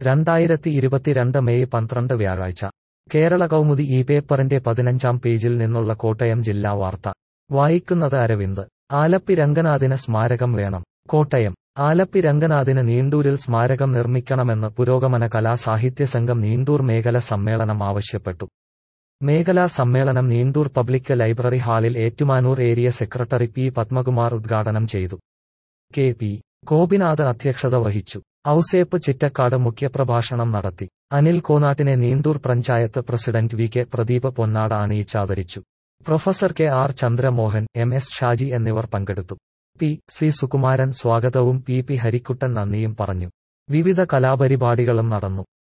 2022 May 12 വ്യാഴാഴ്ച കേരള കൗമുദി ഈ പേപ്പറിന്റെ 15-ാം പേജിൽ നിന്നുള്ള കോട്ടയം ജില്ലാ വാർത്ത വായിക്കുന്നത് അരവിന്ദ്. ആലപ്പി രംഗനാഥിന് സ്മാരകം വേണം. കോട്ടയം. ആലപ്പി രംഗനാഥിന് നീണ്ടൂരിൽ സ്മാരകം നിർമ്മിക്കണമെന്ന് പുരോഗമന കലാ സാഹിത്യ സംഘം നീണ്ടൂർ മേഖല സമ്മേളനം ആവശ്യപ്പെട്ടു. മേഖലാ സമ്മേളനം നീണ്ടൂർ പബ്ലിക് ലൈബ്രറി ഹാളിൽ Ettumanoor area secretary P Padmakumar ഉദ്ഘാടനം ചെയ്തു. കെ പി ഗോപിനാഥ് അധ്യക്ഷത വഹിച്ചു. ഔസേപ്പ് ചിറ്റക്കാട് മുഖ്യപ്രഭാഷണം നടത്തി. അനിൽ കോനാട്ടിനെ Neendoor panchayat president V K Pradeep പൊന്നാട അണിയിച്ചാദരിച്ചു. Professor K R Chandramohan, M S Shaji എന്നിവർ പങ്കെടുത്തു. പി സി സുകുമാരൻ സ്വാഗതവും പി പി ഹരിക്കുട്ടൻ നന്ദിയും പറഞ്ഞു. വിവിധ കലാപരിപാടികളും നടന്നു.